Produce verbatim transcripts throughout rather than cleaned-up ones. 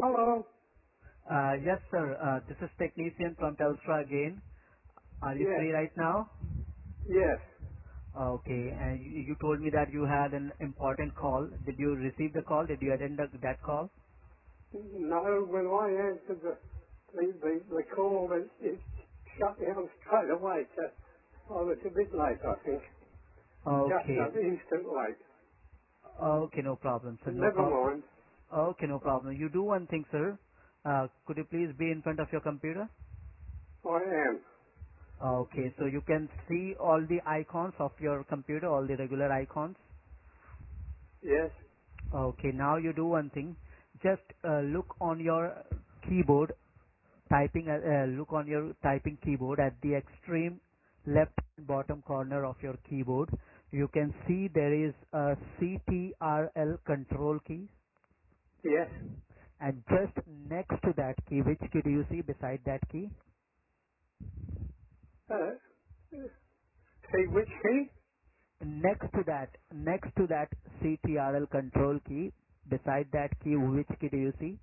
Hello? Uh, yes, sir. Uh, this is technician from Telstra again. Are you Yes. free right now? Yes. Okay. And you, you told me that you had an important call. Did you receive the call? Did you attend the, that call? No, when I answered the, the, the, the call, it, it shut down straight away. So I was a bit late, I think. Just Okay. an instant late. Okay, no problem, sir. No Never problem. mind. Okay, no problem. You do one thing, sir. Uh, could you please be in front of your computer? I am. Okay, so you can see all the icons of your computer, all the regular icons. Yes. Okay, now you do one thing. Just uh, look on your keyboard, typing. Uh, uh, look on your typing keyboard at the extreme left bottom corner of your keyboard. You can see there is a C T R L control key, Yes. and just next to that key, which key do you see beside that key? Uh, see which key? Next to that, next to that C T R L control key, beside that key, which key do you see?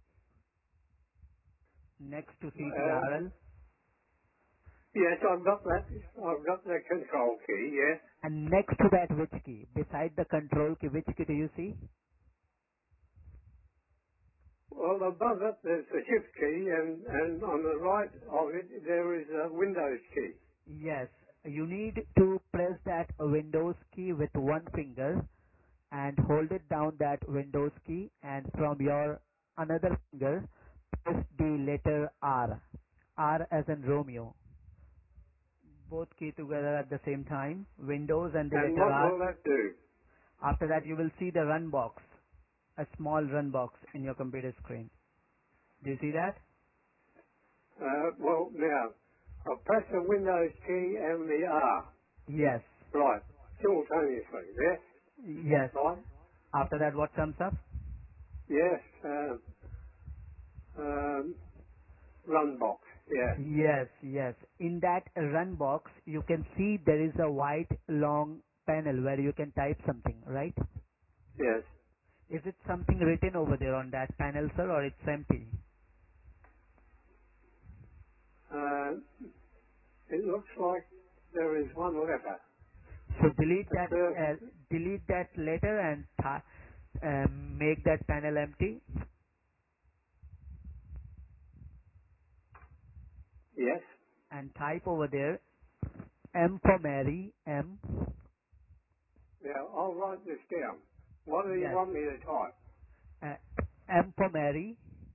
Next to Uh, C T R L. yes, I've got that. I've got the control key, yes. And next to that, which key? Beside the control key, which key do you see? Well, above it, there's the shift key, and, and on the right of it, there is a Windows key. Yes, you need to press that Windows key with one finger and hold it down that Windows key, and from your another finger, press the letter R. R as in Romeo. Both key together at the same time, Windows and the And letter what R. will that do? After that, you will see the run box, a small run box in your computer screen. Do you see that? Uh, well, now, I'll press the Windows key and the R. Yes. Right. Simultaneously. Yes. Yes. Right. After that, what comes up? Yes. Uh, um, run box. Yes. Yes, yes. In that run box, you can see there is a white long panel where you can type something, right? Yes. Is it something written over there on that panel, sir, or it's empty? Uh, it looks like there is one letter. So delete It's, that, uh, uh, delete that letter and th- uh, make that panel empty yes. and type over there M for Mary, M. Now, I'll write this down. What do you Yes. want me to type? Uh, M for Mary.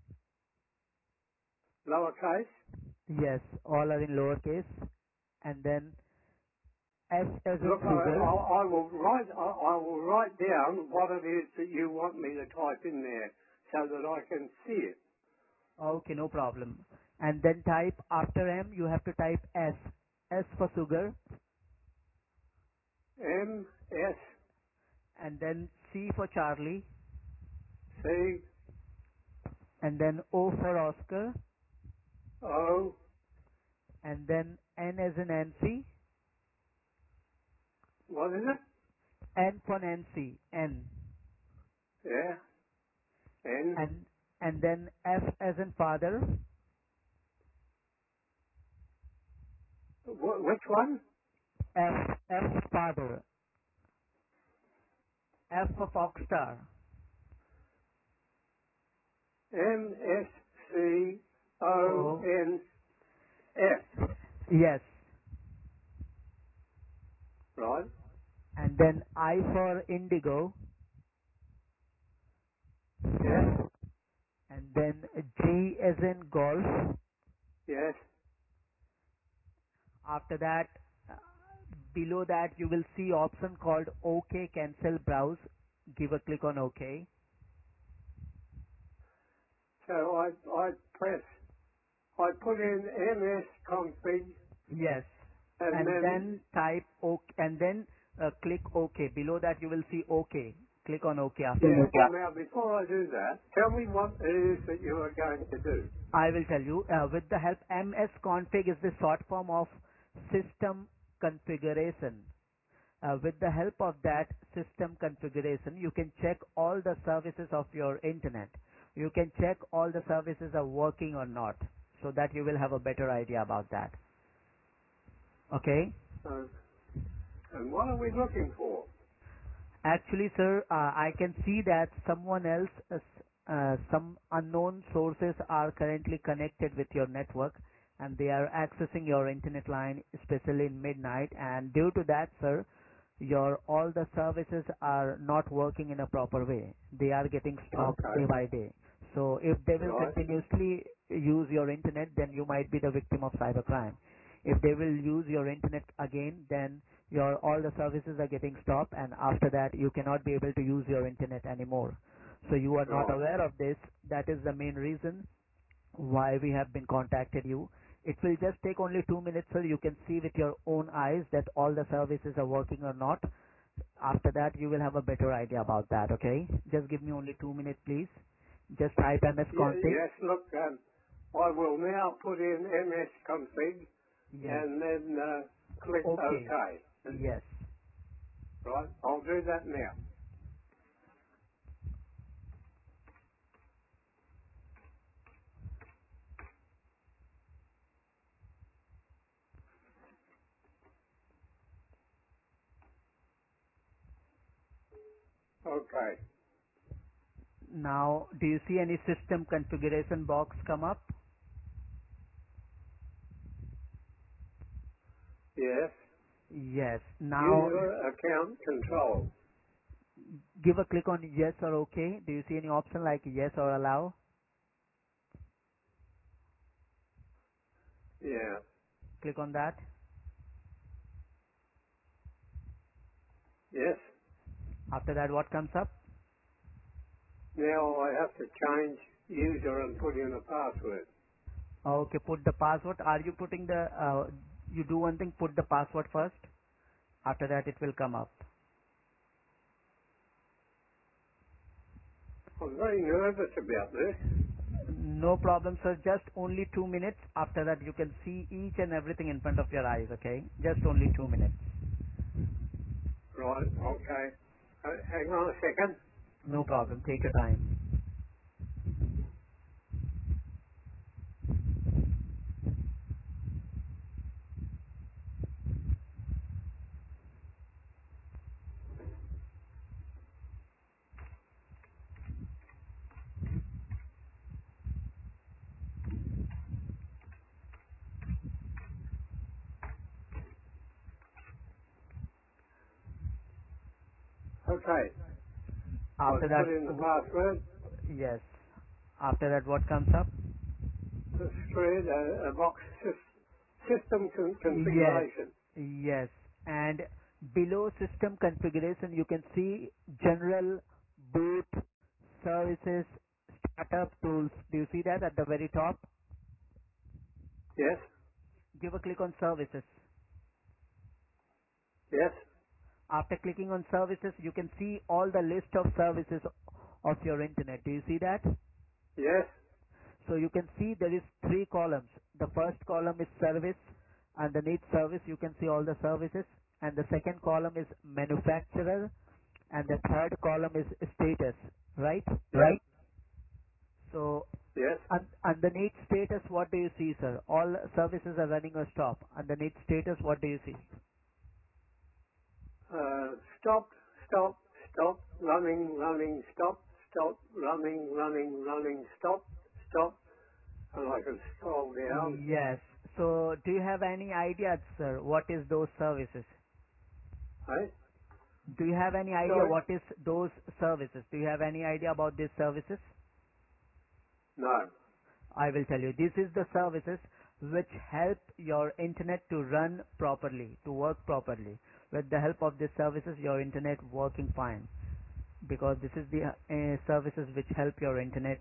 Lowercase? Yes, all are in lowercase. And then S as in Look, I, sugar. I, I will write. I, I will write down what it is that you want me to type in there, so that I can see it. Okay, no problem. And then type after M, you have to type S. S for sugar, M S and then C for Charlie, C and then O for Oscar, O. and then N as in Nancy, What is it? N for Nancy, N, Yeah. N. and and then F as in father, Wh- which one? F, F for father, F for Foxstar. M S C O O, N F. yes, Right. and then I for indigo, Yes. and then G as in golf. Yes. After that, uh, below that you will see option called OK Cancel Browse. Give a click on OK. So I I press. I put in M S config Yes. and And then. then type OK and then uh, click OK. Below that you will see OK. Click on OK after Yeah. that. Well, now before I do that, tell me what it is that you are going to do. I will tell you. Uh, with the help, M S config is the short form of system configuration. Uh, with the help of that system configuration, you can check all the services of your internet. you can check all the services are working or not, so that you will have a better idea about that. Okay? Uh, and what are we looking for? Actually, sir, uh, I can see that someone else, uh, s- uh, some unknown sources are currently connected with your network, and they are accessing your internet line, especially in midnight. And due to that, sir, your all the services are not working in a proper way. They are getting stopped Okay. day by day. So if they will Right. continuously use your internet, then you might be the victim of cybercrime. If they will use your internet again, then your all the services are getting stopped, and after that you cannot be able to use your internet anymore. So you are not Right. aware of this. That is the main reason why we have been contacted you. It will just take only two minutes, sir. You can see with your own eyes that all the services are working or not. After that you will have a better idea about that. Okay, just give me only two minutes, please. Just type ms Ye- config. yes, look, um, I will now put in M S config Yes. and then uh, click Okay. OK. Yes. Right, I'll do that now. Okay. Now, do you see any system configuration box come up? Yes. Yes. Now, User account control. give a click on yes or okay. Do you see any option like yes or allow? Yeah. Click on that. Yes. After that, what comes up? Now I have to change user and put in a password. Okay, put the password. Are you putting the, uh, you do one thing, put the password first. After that, it will come up. I'm very nervous about this. No problem, sir. Just only two minutes. After that, you can see each and everything in front of your eyes, okay? Just only two minutes. Right, okay. Uh, hang on a second. No problem. Take your time. Okay. After I've that, put in the w- password. yes. After that, what comes up? The spread, a, a box sys- system con- Yes, configuration. yes. And below system configuration, you can see general, boot, services, startup tools. Do you see that at the very top? Yes. Give a click on services. Yes. After clicking on services, you can see all the list of services of your internet. Do you see that? Yes. So you can see there is three columns. The first column is service. Underneath service, you can see all the services. And the second column is manufacturer. And the third column is status, right? Right. So Yes. un- underneath status, what do you see, sir? All services are running or stop. Underneath status, what do you see? Uh, stop, stop, stop, running, running, stop, stop, running, running, running, stop, stop. And I can scroll down. Yes. So do you have any idea, sir, what is those services? Hey? Do you have any idea Sorry? what is those services? Do you have any idea about these services? No. I will tell you. This is the services which help your internet to run properly, to work properly. With the help of these services, your internet working fine. Because this is the uh, services which help your internet.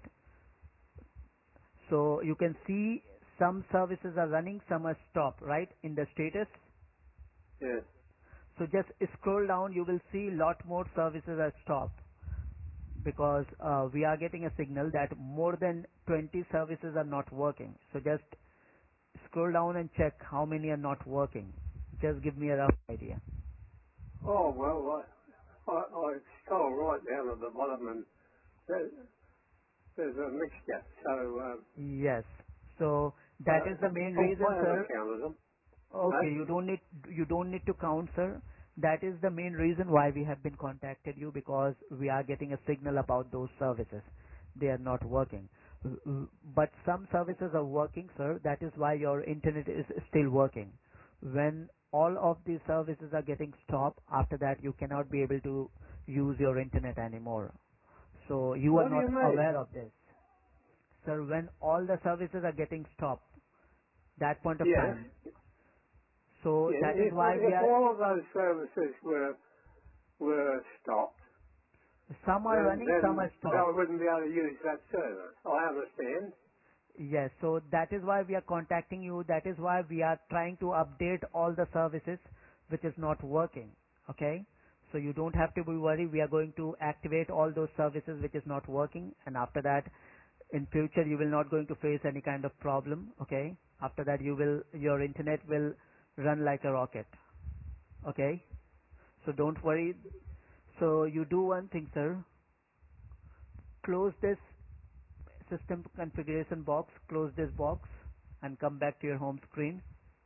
So you can see some services are running, some are stopped, right? In the status. Yes. So just scroll down, you will see lot more services are stopped. Because uh, we are getting a signal that more than twenty services are not working. So just scroll down and check how many are not working. Just give me a rough idea. Oh, well, I, I, I scroll right down at the bottom and there, there's a mixture. So, um, Yes. So that uh, is the main oh, reason, I haven't sir. counted them. Okay, Right? you don't need you don't need to count, sir. That is the main reason why we have been contacted you, because we are getting a signal about those services. They are not working. But some services are working, sir. That is why your internet is still working. When all of these services are getting stopped, after that you cannot be able to use your internet anymore. So you are What do not you mean? aware of this. Sir, when all the services are getting stopped, that point of Yes. time. So Yeah, that is if, why we if are, all of those services were were stopped, some are then running, some then are I stopped. wouldn't be able to use that service. I understand. Yes, so that is why we are contacting you. That is why we are trying to update all the services which is not working. Okay? So you don't have to be worried. We are going to activate all those services which is not working, and after that, in future you will not going to face any kind of problem. Okay? After that, you will your internet will run like a rocket. Okay? So don't worry. So you do one thing, sir. Close this system configuration box, close this box, and come back to your home screen.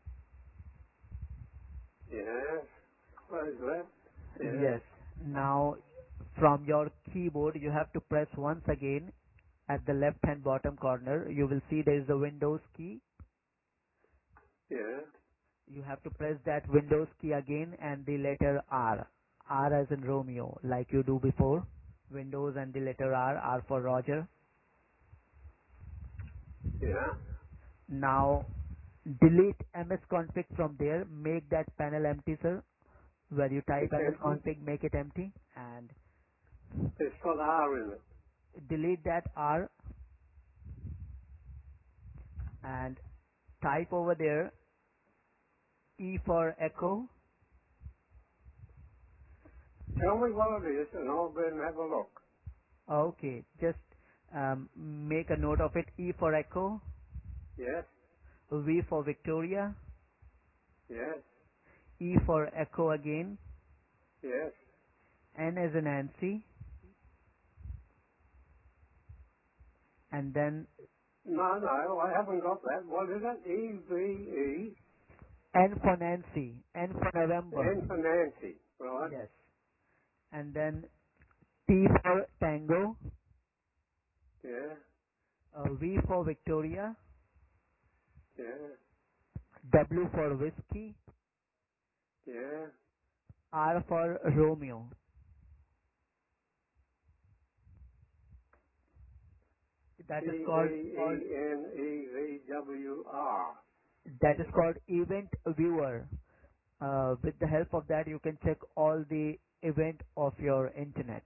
Yes. Close that. Yes. Yes. Now, from your keyboard, you have to press once again at the left hand bottom corner. You will see there is a Windows key. Yeah. You have to press that Windows key again and the letter R. R as in Romeo, like you do before. Windows and the letter R, R for Roger. Yeah. Now, delete msconfig from there. Make that panel empty, sir. Where you type It's empty. msconfig, make it empty, and It's got R in it. delete that R and type over there E for echo. Tell me what it is, and I'll go and have a look. Okay, just um, make a note of it. E for echo, Yes. V for Victoria, Yes. E for echo again, Yes. N as in Nancy, and then No, no, I haven't got that. What is it? E V E N for Nancy, N for November. N for Nancy. Right. Yes, and then T for Tango, Yeah. uh, V for Victoria, Yeah. W for Whiskey, Yeah. R for Romeo. E That is V called E N E V W R. that is called Event Viewer. Uh, with the help of that, you can check all the event of your internet.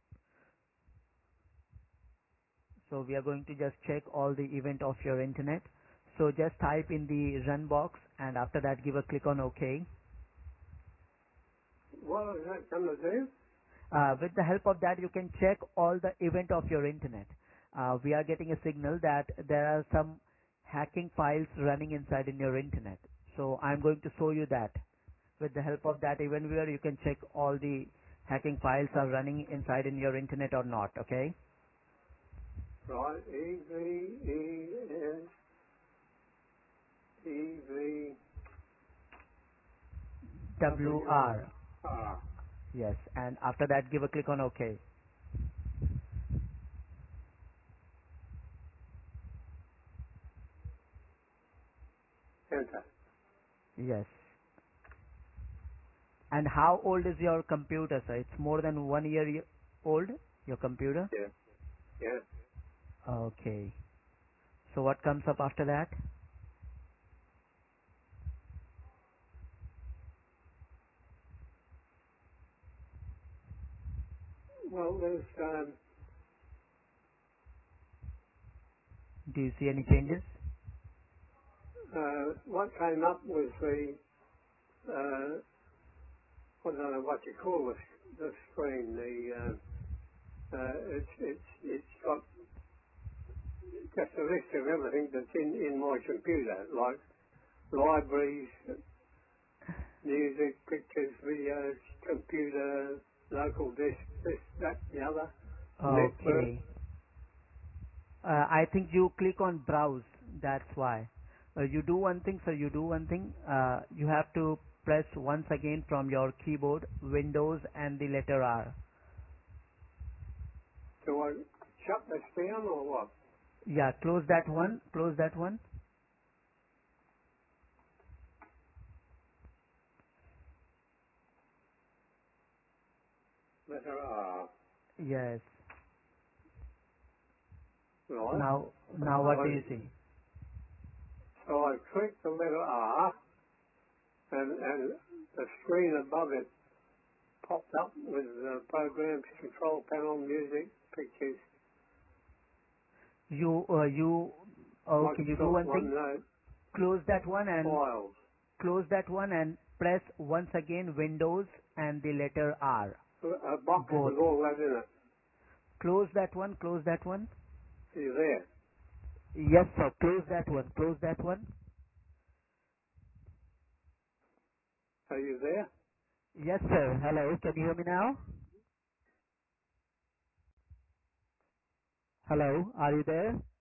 So we are going to just check all the event of your internet. So just type in the run box, and after that give a click on OK. What is that going to do? Uh, with the help of that, you can check all the event of your internet. Uh, we are getting a signal that there are some hacking files running inside in your internet. So I'm going to show you that. With the help of that event viewer, you can check all the hacking files are running inside in your internet or not. Okay? Right. E V E N E V W W R. R. Yes, and after that give a click on OK. Enter. Yes. And how old is your computer, sir? It's more than one year y- old, your computer? Yeah. Yeah. Okay. So what comes up after that? Well, there's um, Do you see any changes? uh, what came up was the uh, I don't know what you call the, the screen. The uh, uh, it's it's it's got just a list of everything that's in in my computer, like libraries, music, pictures, videos, computer, local disk, this, that, the other, network. Okay. Uh, I think you click on browse. That's why. Uh, you do one thing, sir. You do one thing. Uh, you have to press once again from your keyboard Windows and the letter R. Do I shut this down or what? Yeah, close that one. Close that one. Letter R. Yes. Right. Now, now what do I, you see? so I click the letter R, and, and the screen above it popped up with uh, programs, control panel, music, pictures, You, uh, you. Okay, you do Microsoft one thing. OneNote, Close that one and files. close that one and press once again Windows and the letter R. A box Both. with all that in it. Close that one. Close that one. Are you there? Yes, sir. Close that one. Close that one. Are you there? Yes, sir. Hello. Can you hear me now? Hello. Are you there?